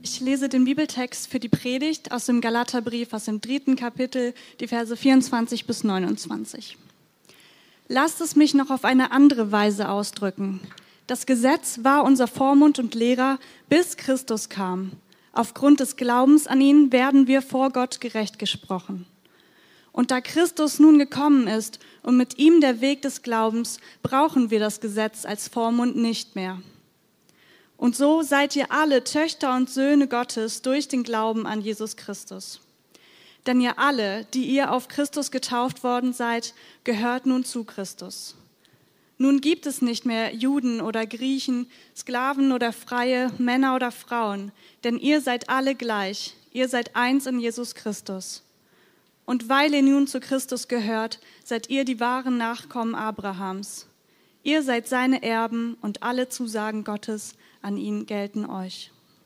Ich lese den Bibeltext für die Predigt aus dem Galaterbrief aus dem 3. Kapitel, die Verse 24 bis 29. Lasst es mich noch auf eine andere Weise ausdrücken. Das Gesetz war unser Vormund und Lehrer, bis Christus kam. Aufgrund des Glaubens an ihn werden wir vor Gott gerecht gesprochen. Und da Christus nun gekommen ist und mit ihm der Weg des Glaubens, brauchen wir das Gesetz als Vormund nicht mehr. Und so seid ihr alle Töchter und Söhne Gottes durch den Glauben an Jesus Christus. Denn ihr alle, die ihr auf Christus getauft worden seid, gehört nun zu Christus. Nun gibt es nicht mehr Juden oder Griechen, Sklaven oder Freie, Männer oder Frauen, denn ihr seid alle gleich, ihr seid eins in Jesus Christus. Und weil ihr nun zu Christus gehört, seid ihr die wahren Nachkommen Abrahams. Ihr seid seine Erben und alle Zusagen Gottes an ihn gelten euch.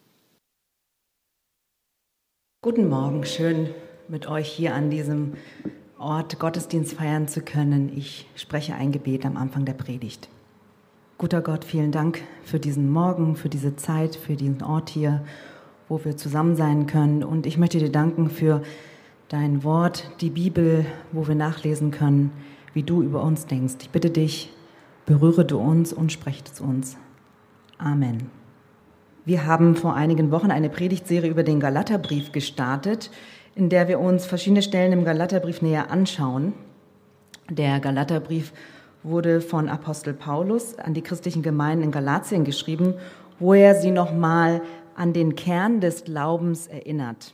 Guten Morgen, schön mit euch hier an diesem Ort Gottesdienst feiern zu können. Ich spreche ein Gebet am Anfang der Predigt. Guter Gott, vielen Dank für diesen Morgen, für diese Zeit, für diesen Ort hier, wo wir zusammen sein können. Und ich möchte dir danken für dein Wort, die Bibel, wo wir nachlesen können, wie du über uns denkst. Ich bitte dich, berühre du uns und spreche zu uns. Amen. Wir haben vor einigen Wochen eine Predigtserie über den Galaterbrief gestartet, in der wir uns verschiedene Stellen im Galaterbrief näher anschauen. Der Galaterbrief wurde von Apostel Paulus an die christlichen Gemeinden in Galatien geschrieben, wo er sie nochmal an den Kern des Glaubens erinnert.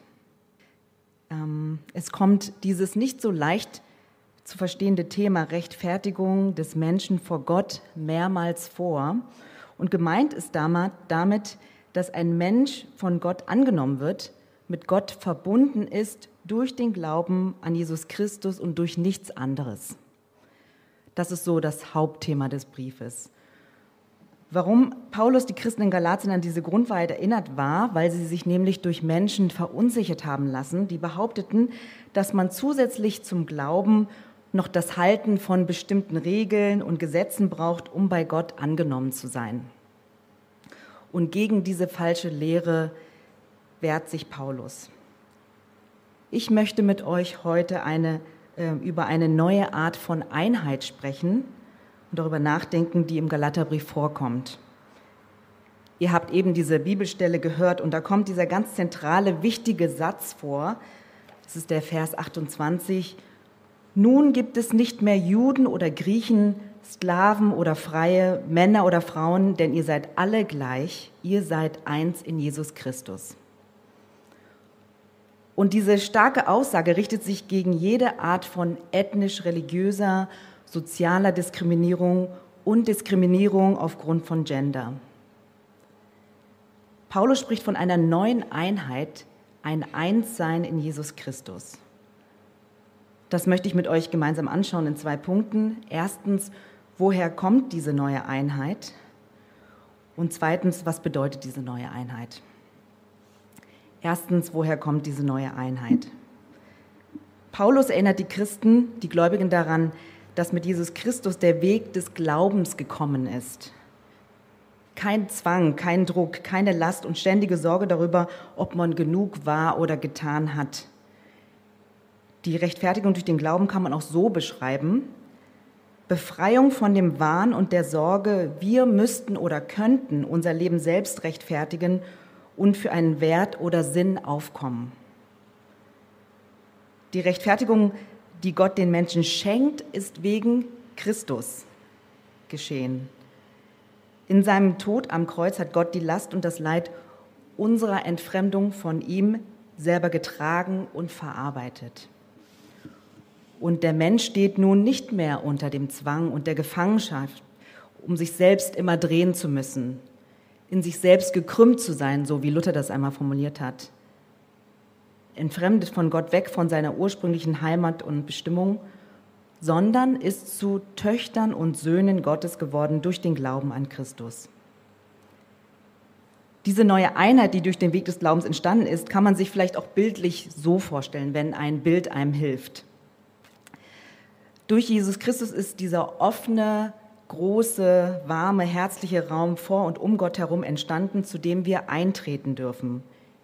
Es kommt dieses nicht so leicht zu verstehende Thema Rechtfertigung des Menschen vor Gott mehrmals vor. Und gemeint ist damit, dass ein Mensch von Gott angenommen wird, mit Gott verbunden ist durch den Glauben an Jesus Christus und durch nichts anderes. Das ist so das Hauptthema des Briefes. Warum Paulus die Christen in Galatien an diese Grundwahrheit erinnert war, weil sie sich nämlich durch Menschen verunsichert haben lassen, die behaupteten, dass man zusätzlich zum Glauben noch das Halten von bestimmten Regeln und Gesetzen braucht, um bei Gott angenommen zu sein. Und gegen diese falsche Lehre wehrt sich Paulus. Ich möchte mit euch heute über eine neue Art von Einheit sprechen und darüber nachdenken, die im Galaterbrief vorkommt. Ihr habt eben diese Bibelstelle gehört und da kommt dieser ganz zentrale, wichtige Satz vor. Das ist der Vers 28. Nun gibt es nicht mehr Juden oder Griechen, Sklaven oder Freie, Männer oder Frauen, denn ihr seid alle gleich, ihr seid eins in Jesus Christus. Und diese starke Aussage richtet sich gegen jede Art von ethnisch-religiöser, sozialer Diskriminierung und Diskriminierung aufgrund von Gender. Paulus spricht von einer neuen Einheit, ein Einssein in Jesus Christus. Das möchte ich mit euch gemeinsam anschauen in 2 Punkten. Erstens, woher kommt diese neue Einheit? Und zweitens, was bedeutet diese neue Einheit? Erstens, woher kommt diese neue Einheit? Paulus erinnert die Christen, die Gläubigen daran, dass mit Jesus Christus der Weg des Glaubens gekommen ist. Kein Zwang, kein Druck, keine Last und ständige Sorge darüber, ob man genug war oder getan hat. Die Rechtfertigung durch den Glauben kann man auch so beschreiben: Befreiung von dem Wahn und der Sorge, wir müssten oder könnten unser Leben selbst rechtfertigen und für einen Wert oder Sinn aufkommen. Die Rechtfertigung, die Gott den Menschen schenkt, ist wegen Christus geschehen. In seinem Tod am Kreuz hat Gott die Last und das Leid unserer Entfremdung von ihm selber getragen und verarbeitet. Und der Mensch steht nun nicht mehr unter dem Zwang und der Gefangenschaft, um sich selbst immer drehen zu müssen, in sich selbst gekrümmt zu sein, so wie Luther das einmal formuliert hat. Entfremdet von Gott, weg von seiner ursprünglichen Heimat und Bestimmung, sondern ist zu Töchtern und Söhnen Gottes geworden durch den Glauben an Christus. Diese neue Einheit, die durch den Weg des Glaubens entstanden ist, kann man sich vielleicht auch bildlich so vorstellen, wenn ein Bild einem hilft. Durch Jesus Christus ist dieser offene, große, warme, herzliche Raum vor und um Gott herum entstanden, zu dem wir eintreten dürfen.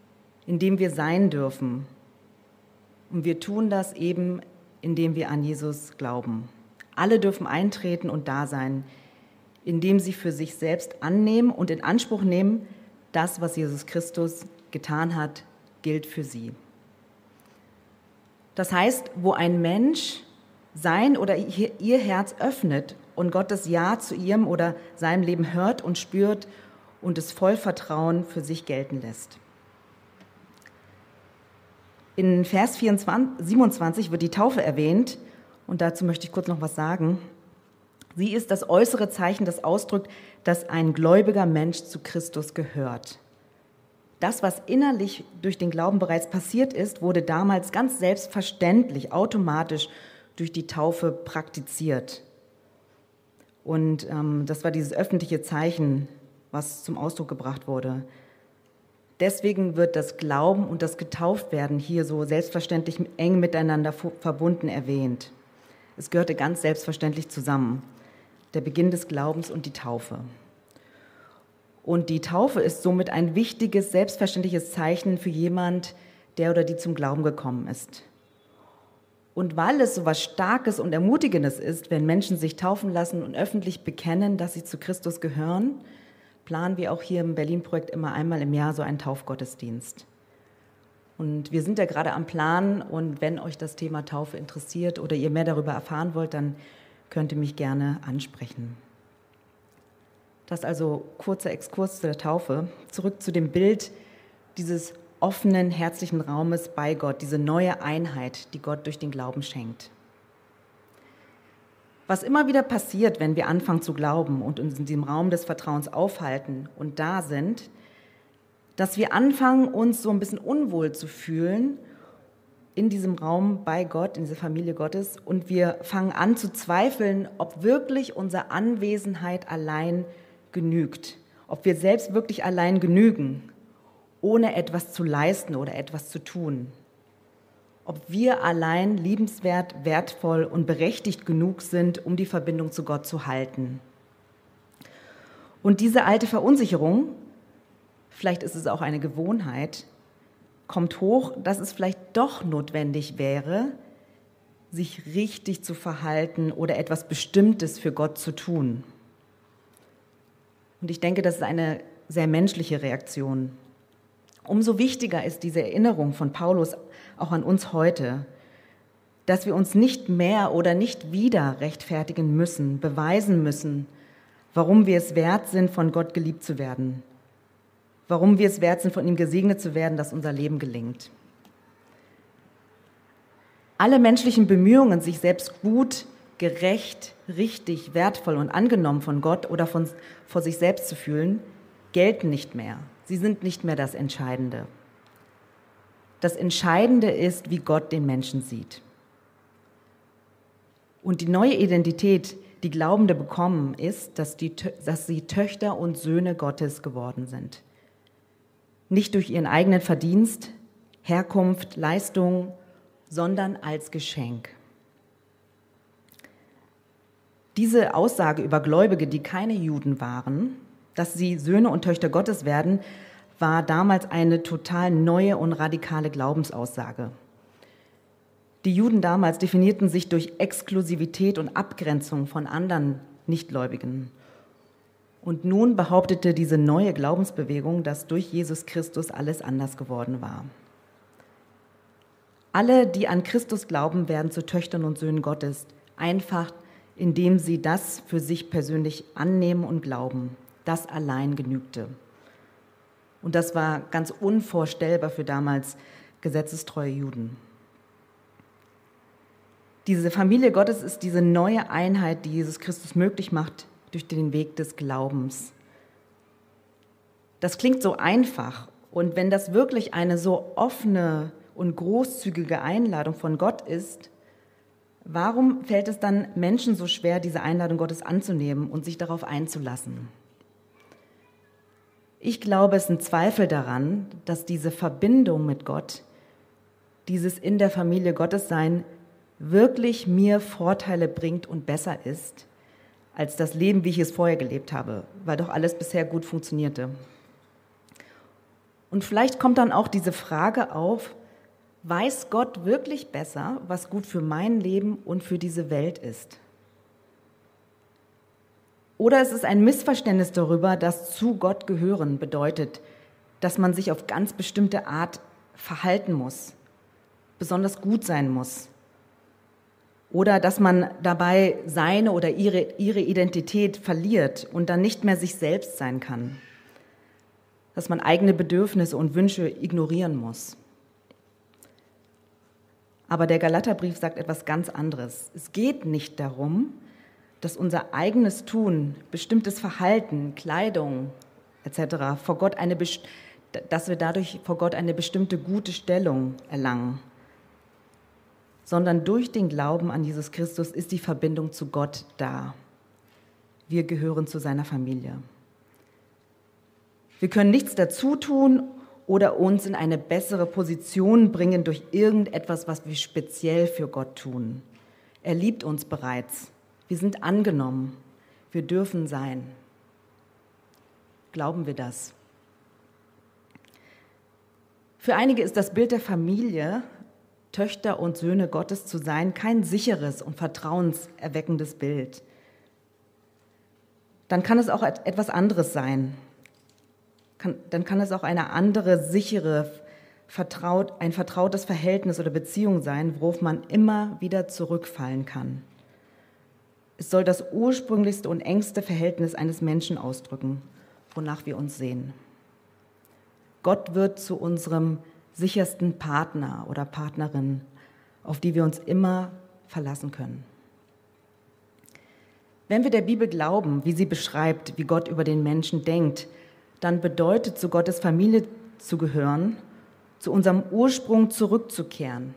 in dem wir sein dürfen. Und wir tun das eben, indem wir an Jesus glauben. Alle dürfen eintreten und da sein, indem sie für sich selbst annehmen und in Anspruch nehmen, das, was Jesus Christus getan hat, gilt für sie. Das heißt, wo ein Mensch sein oder ihr Herz öffnet und Gottes Ja zu ihrem oder seinem Leben hört und spürt und es voll Vertrauen für sich gelten lässt. In Vers 27 wird die Taufe erwähnt und dazu möchte ich kurz noch was sagen. Sie ist das äußere Zeichen, das ausdrückt, dass ein gläubiger Mensch zu Christus gehört. Das, was innerlich durch den Glauben bereits passiert ist, wurde damals ganz selbstverständlich, automatisch durch die Taufe praktiziert. Und das war dieses öffentliche Zeichen, was zum Ausdruck gebracht wurde. Deswegen wird das Glauben und das Getauftwerden hier so selbstverständlich eng miteinander verbunden erwähnt. Es gehörte ganz selbstverständlich zusammen, der Beginn des Glaubens und die Taufe. Und die Taufe ist somit ein wichtiges, selbstverständliches Zeichen für jemand, der oder die zum Glauben gekommen ist. Und weil es so etwas Starkes und Ermutigendes ist, wenn Menschen sich taufen lassen und öffentlich bekennen, dass sie zu Christus gehören, planen wir auch hier im Berlin-Projekt immer einmal im Jahr so einen Taufgottesdienst. Und wir sind ja gerade am Plan und wenn euch das Thema Taufe interessiert oder ihr mehr darüber erfahren wollt, dann könnt ihr mich gerne ansprechen. Das ist also kurzer Exkurs zu der Taufe. Zurück zu dem Bild dieses offenen, herzlichen Raumes bei Gott, diese neue Einheit, die Gott durch den Glauben schenkt. Was immer wieder passiert, wenn wir anfangen zu glauben und uns in diesem Raum des Vertrauens aufhalten und da sind, dass wir anfangen, uns so ein bisschen unwohl zu fühlen in diesem Raum bei Gott, in dieser Familie Gottes, und wir fangen an zu zweifeln, ob wirklich unsere Anwesenheit allein genügt, ob wir selbst wirklich allein genügen, ohne etwas zu leisten oder etwas zu tun. Ob wir allein liebenswert, wertvoll und berechtigt genug sind, um die Verbindung zu Gott zu halten. Und diese alte Verunsicherung, vielleicht ist es auch eine Gewohnheit, kommt hoch, dass es vielleicht doch notwendig wäre, sich richtig zu verhalten oder etwas Bestimmtes für Gott zu tun. Und ich denke, das ist eine sehr menschliche Reaktion. Umso wichtiger ist diese Erinnerung von Paulus auch an uns heute, dass wir uns nicht mehr oder nicht wieder rechtfertigen müssen, beweisen müssen, warum wir es wert sind, von Gott geliebt zu werden, warum wir es wert sind, von ihm gesegnet zu werden, dass unser Leben gelingt. Alle menschlichen Bemühungen, sich selbst gut, gerecht, richtig, wertvoll und angenommen von Gott oder vor sich selbst zu fühlen, gelten nicht mehr. Sie sind nicht mehr das Entscheidende. Das Entscheidende ist, wie Gott den Menschen sieht. Und die neue Identität, die Glaubende bekommen, ist, dass sie Töchter und Söhne Gottes geworden sind. Nicht durch ihren eigenen Verdienst, Herkunft, Leistung, sondern als Geschenk. Diese Aussage über Gläubige, die keine Juden waren, dass sie Söhne und Töchter Gottes werden, war damals eine total neue und radikale Glaubensaussage. Die Juden damals definierten sich durch Exklusivität und Abgrenzung von anderen Nichtgläubigen. Und nun behauptete diese neue Glaubensbewegung, dass durch Jesus Christus alles anders geworden war. Alle, die an Christus glauben, werden zu Töchtern und Söhnen Gottes, einfach indem sie das für sich persönlich annehmen und glauben. Das allein genügte. Und das war ganz unvorstellbar für damals gesetzestreue Juden. Diese Familie Gottes ist diese neue Einheit, die Jesus Christus möglich macht durch den Weg des Glaubens. Das klingt so einfach. Und wenn das wirklich eine so offene und großzügige Einladung von Gott ist, warum fällt es dann Menschen so schwer, diese Einladung Gottes anzunehmen und sich darauf einzulassen? Ich glaube, es sind Zweifel daran, dass diese Verbindung mit Gott, dieses in der Familie Gottes sein, wirklich mir Vorteile bringt und besser ist, als das Leben, wie ich es vorher gelebt habe, weil doch alles bisher gut funktionierte. Und vielleicht kommt dann auch diese Frage auf, weiß Gott wirklich besser, was gut für mein Leben und für diese Welt ist? Oder ist es ein Missverständnis darüber, dass zu Gott gehören bedeutet, dass man sich auf ganz bestimmte Art verhalten muss, besonders gut sein muss? Oder dass man dabei seine oder ihre Identität verliert und dann nicht mehr sich selbst sein kann? Dass man eigene Bedürfnisse und Wünsche ignorieren muss? Aber der Galaterbrief sagt etwas ganz anderes. Es geht nicht darum, dass unser eigenes Tun, bestimmtes Verhalten, Kleidung etc. dass wir dadurch vor Gott eine bestimmte gute Stellung erlangen, sondern durch den Glauben an Jesus Christus ist die Verbindung zu Gott da. Wir gehören zu seiner Familie. Wir können nichts dazu tun oder uns in eine bessere Position bringen durch irgendetwas, was wir speziell für Gott tun. Er liebt uns bereits. Wir sind angenommen. Wir dürfen sein. Glauben wir das? Für einige ist das Bild der Familie, Töchter und Söhne Gottes zu sein, kein sicheres und vertrauenserweckendes Bild. Dann kann es auch etwas anderes sein. Dann kann es auch eine andere, sichere, ein vertrautes Verhältnis oder Beziehung sein, worauf man immer wieder zurückfallen kann. Es soll das ursprünglichste und engste Verhältnis eines Menschen ausdrücken, wonach wir uns sehen. Gott wird zu unserem sichersten Partner oder Partnerin, auf die wir uns immer verlassen können. Wenn wir der Bibel glauben, wie sie beschreibt, wie Gott über den Menschen denkt, dann bedeutet, zu Gottes Familie zu gehören, zu unserem Ursprung zurückzukehren.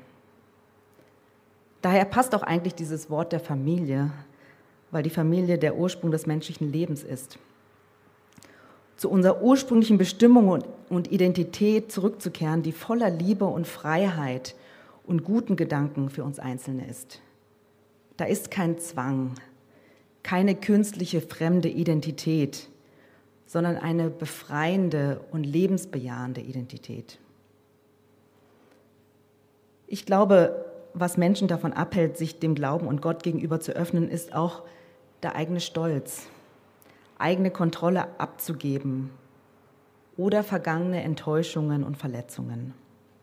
Daher passt auch eigentlich dieses Wort der Familie, weil die Familie der Ursprung des menschlichen Lebens ist. Zu unserer ursprünglichen Bestimmung und Identität zurückzukehren, die voller Liebe und Freiheit und guten Gedanken für uns Einzelne ist. Da ist kein Zwang, keine künstliche fremde Identität, sondern eine befreiende und lebensbejahende Identität. Ich glaube, was Menschen davon abhält, sich dem Glauben und Gott gegenüber zu öffnen, ist auch der eigene Stolz, eigene Kontrolle abzugeben oder vergangene Enttäuschungen und Verletzungen.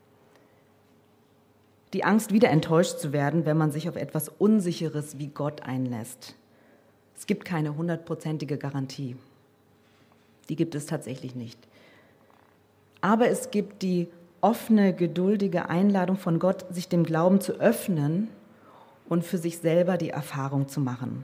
Die Angst, wieder enttäuscht zu werden, wenn man sich auf etwas Unsicheres wie Gott einlässt. Es gibt keine 100%ige Garantie. Die gibt es tatsächlich nicht. Aber es gibt die offene, geduldige Einladung von Gott, sich dem Glauben zu öffnen und für sich selber die Erfahrung zu machen.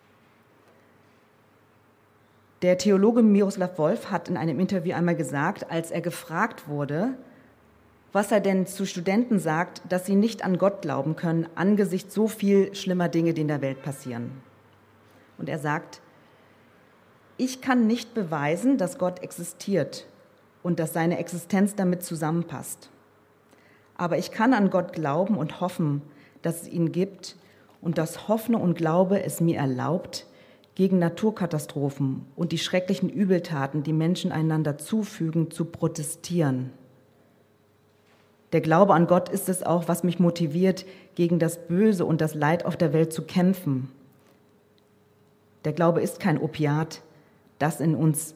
Der Theologe Miroslav Volf hat in einem Interview einmal gesagt, als er gefragt wurde, was er denn zu Studenten sagt, dass sie nicht an Gott glauben können, angesichts so viel schlimmer Dinge, die in der Welt passieren. Und er sagt, ich kann nicht beweisen, dass Gott existiert und dass seine Existenz damit zusammenpasst. Aber ich kann an Gott glauben und hoffen, dass es ihn gibt und dass Hoffnung und Glaube es mir erlaubt, gegen Naturkatastrophen und die schrecklichen Übeltaten, die Menschen einander zufügen, zu protestieren. Der Glaube an Gott ist es auch, was mich motiviert, gegen das Böse und das Leid auf der Welt zu kämpfen. Der Glaube ist kein Opiat, das uns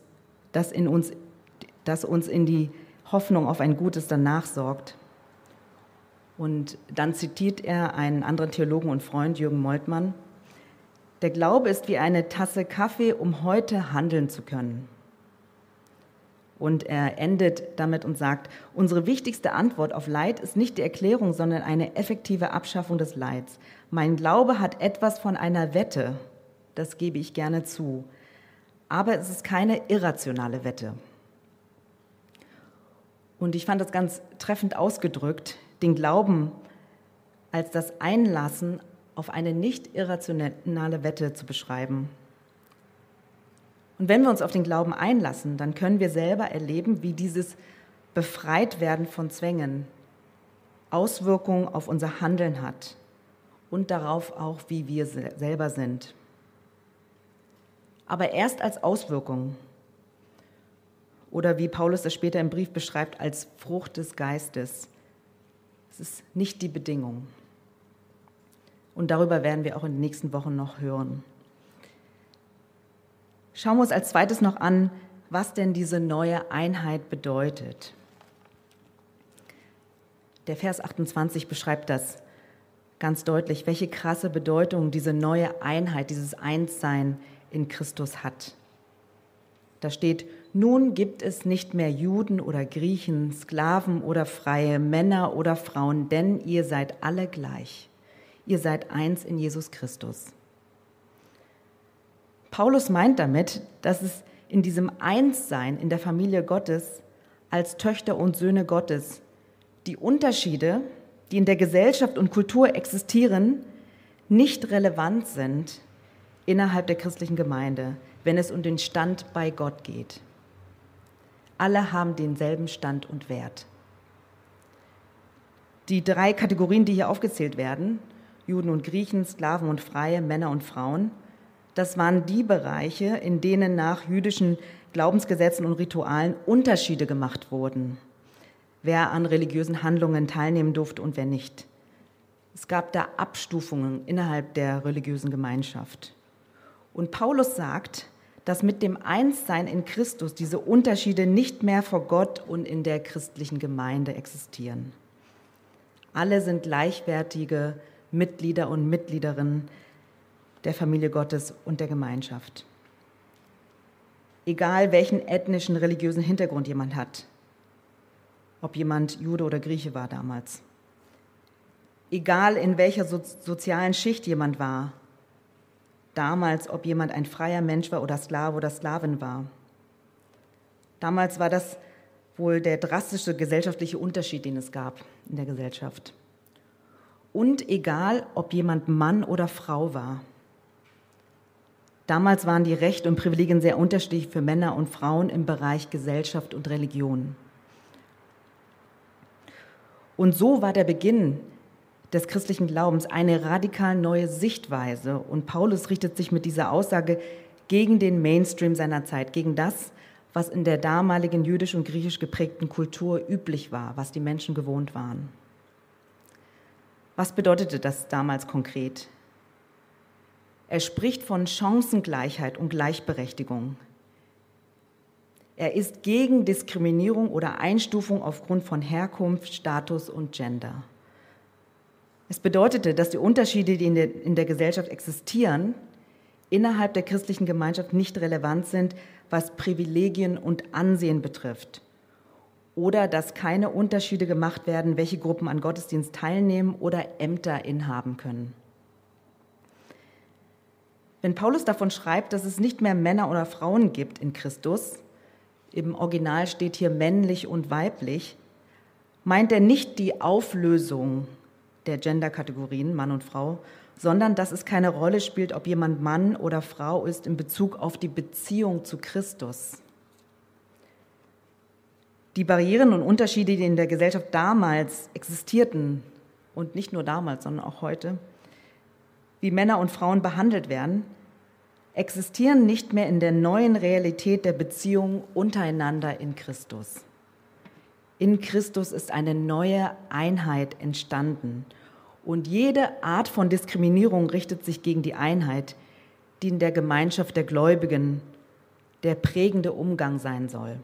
in die Hoffnung auf ein Gutes danach sorgt. Und dann zitiert er einen anderen Theologen und Freund, Jürgen Moltmann: Der Glaube ist wie eine Tasse Kaffee, um heute handeln zu können. Und er endet damit und sagt, unsere wichtigste Antwort auf Leid ist nicht die Erklärung, sondern eine effektive Abschaffung des Leids. Mein Glaube hat etwas von einer Wette, das gebe ich gerne zu. Aber es ist keine irrationale Wette. Und ich fand das ganz treffend ausgedrückt, den Glauben als das Einlassen auf eine nicht irrationale Wette zu beschreiben. Und wenn wir uns auf den Glauben einlassen, dann können wir selber erleben, wie dieses Befreitwerden von Zwängen Auswirkungen auf unser Handeln hat und darauf auch, wie wir selber sind. Aber erst als Auswirkung. oder wie Paulus das später im Brief beschreibt, als Frucht des Geistes. Es ist nicht die Bedingung. Und darüber werden wir auch in den nächsten Wochen noch hören. Schauen wir uns als zweites noch an, was denn diese neue Einheit bedeutet. Der Vers 28 beschreibt das ganz deutlich, welche krasse Bedeutung diese neue Einheit, dieses Einssein in Christus hat. Da steht: Nun gibt es nicht mehr Juden oder Griechen, Sklaven oder Freie, Männer oder Frauen, denn ihr seid alle gleich. Ihr seid eins in Jesus Christus. Paulus meint damit, dass es in diesem Einssein in der Familie Gottes als Töchter und Söhne Gottes die Unterschiede, die in der Gesellschaft und Kultur existieren, nicht relevant sind innerhalb der christlichen Gemeinde, wenn es um den Stand bei Gott geht. Alle haben denselben Stand und Wert. Die 3 Kategorien, die hier aufgezählt werden, Juden und Griechen, Sklaven und Freie, Männer und Frauen, das waren die Bereiche, in denen nach jüdischen Glaubensgesetzen und Ritualen Unterschiede gemacht wurden, wer an religiösen Handlungen teilnehmen durfte und wer nicht. Es gab da Abstufungen innerhalb der religiösen Gemeinschaft. Und Paulus sagt, dass mit dem Einssein in Christus diese Unterschiede nicht mehr vor Gott und in der christlichen Gemeinde existieren. Alle sind gleichwertige Mitglieder und Mitgliederinnen der Familie Gottes und der Gemeinschaft. Egal welchen ethnischen, religiösen Hintergrund jemand hat, ob jemand Jude oder Grieche war damals. Egal in welcher sozialen Schicht jemand war, damals, ob jemand ein freier Mensch war oder Sklave oder Sklavin war. Damals war das wohl der drastischste gesellschaftliche Unterschied, den es gab in der Gesellschaft. Und egal, ob jemand Mann oder Frau war. Damals waren die Rechte und Privilegien sehr unterschiedlich für Männer und Frauen im Bereich Gesellschaft und Religion. Und so war der Beginn des christlichen Glaubens eine radikal neue Sichtweise. Und Paulus richtet sich mit dieser Aussage gegen den Mainstream seiner Zeit, gegen das, was in der damaligen jüdisch und griechisch geprägten Kultur üblich war, was die Menschen gewohnt waren. Was bedeutete das damals konkret? Er spricht von Chancengleichheit und Gleichberechtigung. Er ist gegen Diskriminierung oder Einstufung aufgrund von Herkunft, Status und Gender. Es bedeutete, dass die Unterschiede, die in der Gesellschaft existieren, innerhalb der christlichen Gemeinschaft nicht relevant sind, was Privilegien und Ansehen betrifft. Oder dass keine Unterschiede gemacht werden, welche Gruppen an Gottesdienst teilnehmen oder Ämter innehaben können. Wenn Paulus davon schreibt, dass es nicht mehr Männer oder Frauen gibt in Christus, im Original steht hier männlich und weiblich, meint er nicht die Auflösung der Gender-Kategorien Mann und Frau, sondern dass es keine Rolle spielt, ob jemand Mann oder Frau ist in Bezug auf die Beziehung zu Christus. Die Barrieren und Unterschiede, die in der Gesellschaft damals existierten, und nicht nur damals, sondern auch heute, wie Männer und Frauen behandelt werden, existieren nicht mehr in der neuen Realität der Beziehung untereinander in Christus. In Christus ist eine neue Einheit entstanden und jede Art von Diskriminierung richtet sich gegen die Einheit, die in der Gemeinschaft der Gläubigen der prägende Umgang sein soll.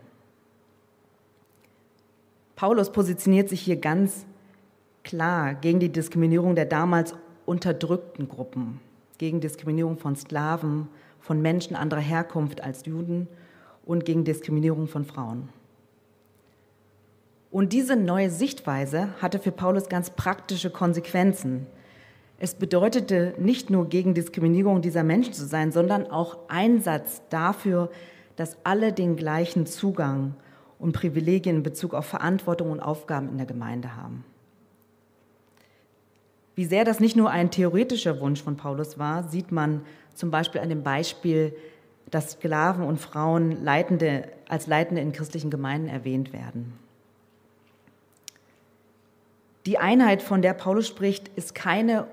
Paulus positioniert sich hier ganz klar gegen die Diskriminierung der damals unterdrückten Gruppen, gegen Diskriminierung von Sklaven, von Menschen anderer Herkunft als Juden und gegen Diskriminierung von Frauen. Und diese neue Sichtweise hatte für Paulus ganz praktische Konsequenzen. Es bedeutete nicht nur gegen Diskriminierung dieser Menschen zu sein, sondern auch Einsatz dafür, dass alle den gleichen Zugang und Privilegien in Bezug auf Verantwortung und Aufgaben in der Gemeinde haben. Wie sehr das nicht nur ein theoretischer Wunsch von Paulus war, sieht man zum Beispiel an dem Beispiel, dass Sklaven und Frauen als Leitende in christlichen Gemeinden erwähnt werden. Die Einheit, von der Paulus spricht, ist keine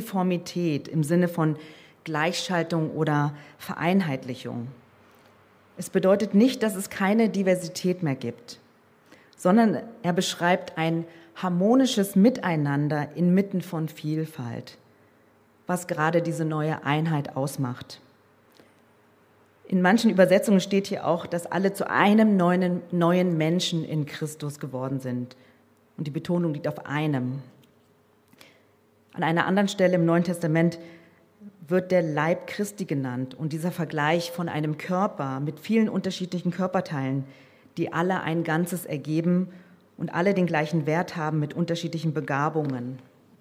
Uniformität im Sinne von Gleichschaltung oder Vereinheitlichung. Es bedeutet nicht, dass es keine Diversität mehr gibt, sondern er beschreibt ein harmonisches Miteinander inmitten von Vielfalt, was gerade diese neue Einheit ausmacht. In manchen Übersetzungen steht hier auch, dass alle zu einem neuen Menschen in Christus geworden sind. Und die Betonung liegt auf einem. An einer anderen Stelle im Neuen Testament wird der Leib Christi genannt. Und dieser Vergleich von einem Körper mit vielen unterschiedlichen Körperteilen, die alle ein Ganzes ergeben und alle den gleichen Wert haben mit unterschiedlichen Begabungen.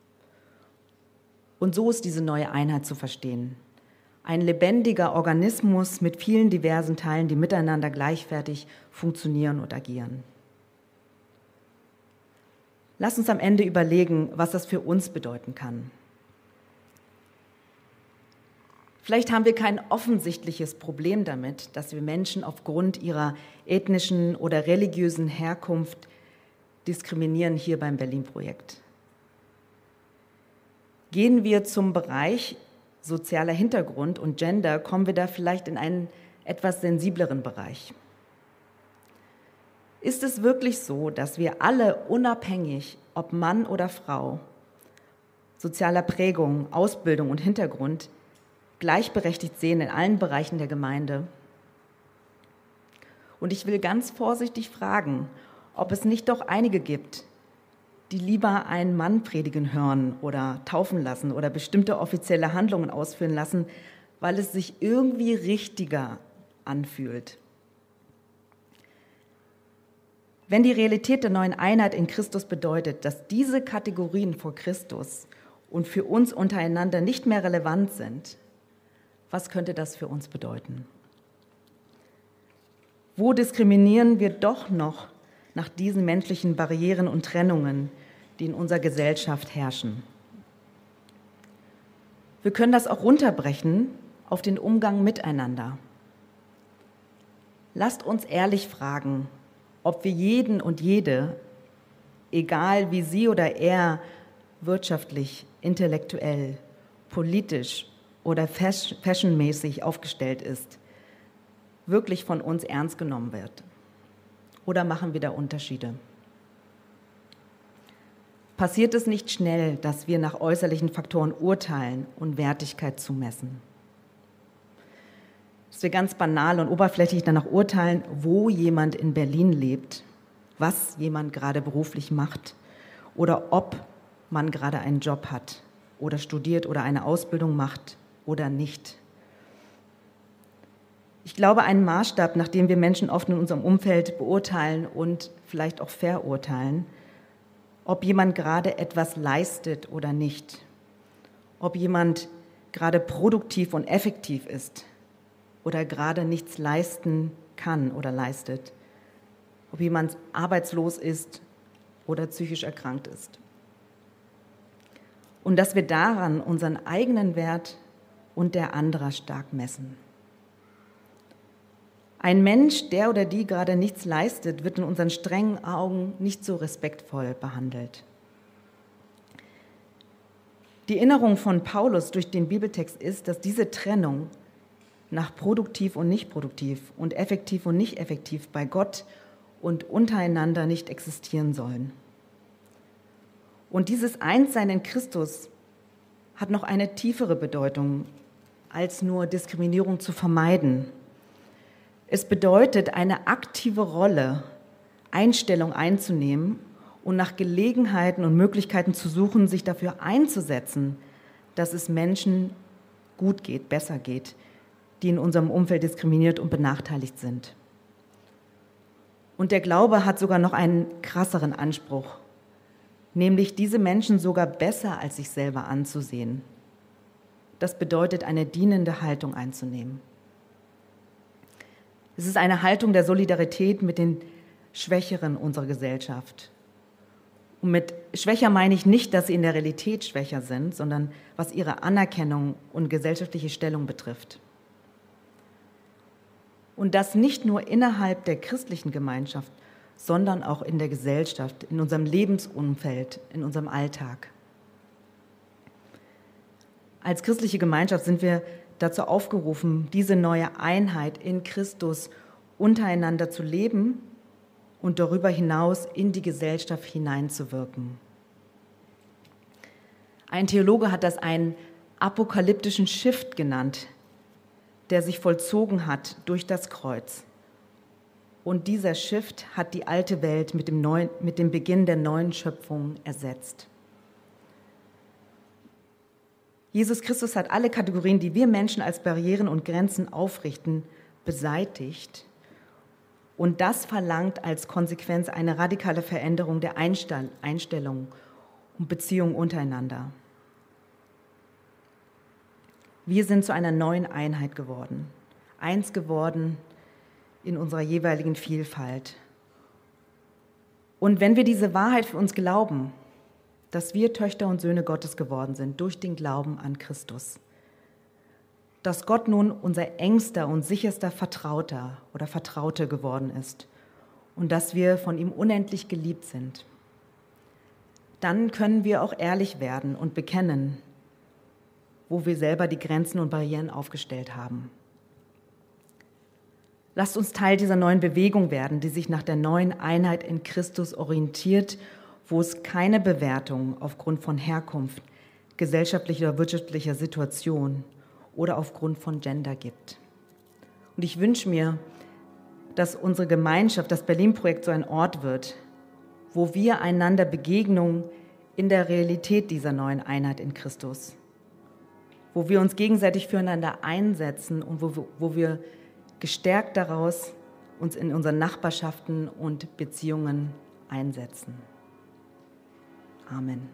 Und so ist diese neue Einheit zu verstehen. Ein lebendiger Organismus mit vielen diversen Teilen, die miteinander gleichwertig funktionieren und agieren. Lass uns am Ende überlegen, was das für uns bedeuten kann. Vielleicht haben wir kein offensichtliches Problem damit, dass wir Menschen aufgrund ihrer ethnischen oder religiösen Herkunft diskriminieren hier beim Berlin-Projekt. Gehen wir zum Bereich sozialer Hintergrund und Gender, kommen wir da vielleicht in einen etwas sensibleren Bereich. Ist es wirklich so, dass wir alle unabhängig, ob Mann oder Frau, sozialer Prägung, Ausbildung und Hintergrund, gleichberechtigt sehen in allen Bereichen der Gemeinde? Und ich will ganz vorsichtig fragen, ob es nicht doch einige gibt, die lieber einen Mann predigen hören oder taufen lassen oder bestimmte offizielle Handlungen ausführen lassen, weil es sich irgendwie richtiger anfühlt. Wenn die Realität der neuen Einheit in Christus bedeutet, dass diese Kategorien vor Christus und für uns untereinander nicht mehr relevant sind, was könnte das für uns bedeuten? Wo diskriminieren wir doch noch nach diesen menschlichen Barrieren und Trennungen, die in unserer Gesellschaft herrschen? Wir können das auch runterbrechen auf den Umgang miteinander. Lasst uns ehrlich fragen, ob wir jeden und jede, egal wie sie oder er wirtschaftlich, intellektuell, politisch oder fashionmäßig aufgestellt ist, wirklich von uns ernst genommen wird. Oder machen wir da Unterschiede? Passiert es nicht schnell, dass wir nach äußerlichen Faktoren urteilen und Wertigkeit zumessen? Dass wir ganz banal und oberflächlich danach urteilen, wo jemand in Berlin lebt, was jemand gerade beruflich macht oder ob man gerade einen Job hat oder studiert oder eine Ausbildung macht oder nicht. Ich glaube, ein Maßstab, nach dem wir Menschen oft in unserem Umfeld beurteilen und vielleicht auch verurteilen, ob jemand gerade etwas leistet oder nicht, ob jemand gerade produktiv und effektiv ist oder gerade nichts leisten kann oder leistet, ob jemand arbeitslos ist oder psychisch erkrankt ist. Und dass wir daran unseren eigenen Wert und der anderer stark messen. Ein Mensch, der oder die gerade nichts leistet, wird in unseren strengen Augen nicht so respektvoll behandelt. Die Erinnerung von Paulus durch den Bibeltext ist, dass diese Trennung nach produktiv und nicht produktiv und effektiv und nicht effektiv bei Gott und untereinander nicht existieren sollen. Und dieses Einssein in Christus hat noch eine tiefere Bedeutung, als nur Diskriminierung zu vermeiden. Es bedeutet, eine aktive Rolle, Einstellung einzunehmen und nach Gelegenheiten und Möglichkeiten zu suchen, sich dafür einzusetzen, dass es Menschen gut geht, besser geht, die in unserem Umfeld diskriminiert und benachteiligt sind. Und der Glaube hat sogar noch einen krasseren Anspruch, nämlich diese Menschen sogar besser als sich selber anzusehen. Das bedeutet, eine dienende Haltung einzunehmen. Es ist eine Haltung der Solidarität mit den Schwächeren unserer Gesellschaft. Und mit schwächer meine ich nicht, dass sie in der Realität schwächer sind, sondern was ihre Anerkennung und gesellschaftliche Stellung betrifft. Und das nicht nur innerhalb der christlichen Gemeinschaft, sondern auch in der Gesellschaft, in unserem Lebensumfeld, in unserem Alltag. Als christliche Gemeinschaft sind wir dazu aufgerufen, diese neue Einheit in Christus untereinander zu leben und darüber hinaus in die Gesellschaft hineinzuwirken. Ein Theologe hat das einen apokalyptischen Shift genannt, der sich vollzogen hat durch das Kreuz. Und dieser Shift hat die alte Welt mit dem Beginn der neuen Schöpfung ersetzt. Jesus Christus hat alle Kategorien, die wir Menschen als Barrieren und Grenzen aufrichten, beseitigt. Und das verlangt als Konsequenz eine radikale Veränderung der Einstellung und Beziehungen untereinander. Wir sind zu einer neuen Einheit geworden, eins geworden in unserer jeweiligen Vielfalt. Und wenn wir diese Wahrheit für uns glauben, dass wir Töchter und Söhne Gottes geworden sind durch den Glauben an Christus, dass Gott nun unser engster und sicherster Vertrauter oder Vertraute geworden ist und dass wir von ihm unendlich geliebt sind, dann können wir auch ehrlich werden und bekennen, wo wir selber die Grenzen und Barrieren aufgestellt haben. Lasst uns Teil dieser neuen Bewegung werden, die sich nach der neuen Einheit in Christus orientiert, wo es keine Bewertung aufgrund von Herkunft, gesellschaftlicher oder wirtschaftlicher Situation oder aufgrund von Gender gibt. Und ich wünsche mir, dass unsere Gemeinschaft, das Berlin-Projekt, so ein Ort wird, wo wir einander Begegnungen in der Realität dieser neuen Einheit in Christus, wo wir uns gegenseitig füreinander einsetzen und wo wir gestärkt daraus uns in unseren Nachbarschaften und Beziehungen einsetzen. Amen.